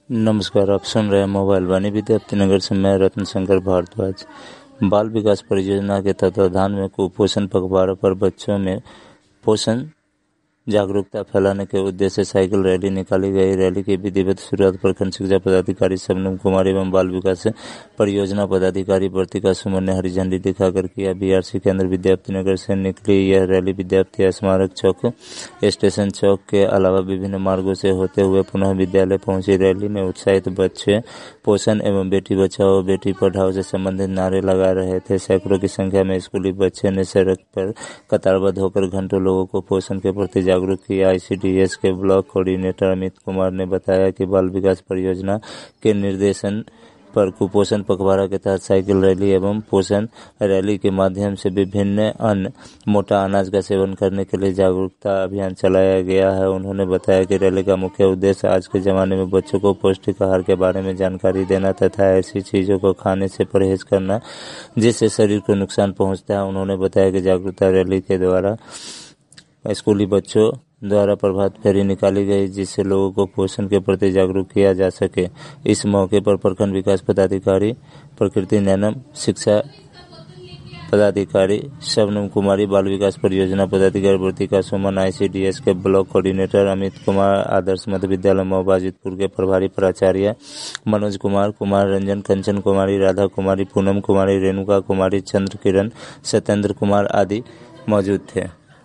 नमस्कार, आप सुन रहे हैं मोबाइल वाणी विद्यार्थी नगर से। मैं रत्न शंकर भारद्वाज। बाल विकास परियोजना के तत्वाधान में कुपोषण पखवाड़ा पर बच्चों में पोषण जागरूकता फैलाने के उद्देश्य से साइकिल रैली निकाली गई। रैली की विधिवत शुरुआत प्रखंड शिक्षा पदाधिकारी शबनम कुमारी एवं बाल विकास परियोजना पदाधिकारी वर्तिका सुमन ने हरी झंडी दिखाकर किया। बीआरसी केंद्र विद्यार्थीनगर से निकली यह रैली विद्यार्थी स्मारक चौक, स्टेशन चौक के अलावा विभिन्न मार्गों से होते हुए पुनः विद्यालय पहुंची। रैली में उत्साहित बच्चे पोषण एवं बेटी बचाओ बेटी पढ़ाओ से संबंधित नारे लगा रहे थे। सैकड़ों की संख्या में स्कूली बच्चे ने सड़क पर कतारबद्ध होकर घंटों लोगों को पोषण के प्रति जागरूक किया। आईसीडीएस के ब्लॉक कोऑर्डिनेटर अमित कुमार ने बताया कि बाल विकास परियोजना के निर्देशन पर कुपोषण पखवाड़ा के तहत साइकिल रैली एवं पोषण रैली के माध्यम से विभिन्न अन्न मोटा अनाज का सेवन करने के लिए जागरूकता अभियान चलाया गया है। उन्होंने बताया कि रैली का मुख्य उद्देश्य आज के जमाने में बच्चों को पौष्टिक आहार के बारे में जानकारी देना तथा ऐसी चीजों को खाने से परहेज करना जिससे शरीर को नुकसान पहुंचता है। उन्होंने बताया कि जागरूकता रैली के द्वारा स्कूली बच्चों द्वारा प्रभात फेरी निकाली गई जिससे लोगों को पोषण के प्रति जागरूक किया जा सके। इस मौके पर प्रखंड विकास पदाधिकारी प्रकृति नैनम, शिक्षा पदाधिकारी शबनम कुमारी, बाल विकास परियोजना पदाधिकारी वर्तिका सुमन, आईसीडीएस के ब्लॉक कोऑर्डिनेटर अमित कुमार, आदर्श मध्य विद्यालय मऊबाजितपुर के प्रभारी प्राचार्य मनोज कुमार, कुमार रंजन, कंचन कुमारी, राधा कुमारी, पूनम कुमारी, रेणुका कुमारी, चंद्र किरण, सत्येंद्र कुमार आदि मौजूद थे।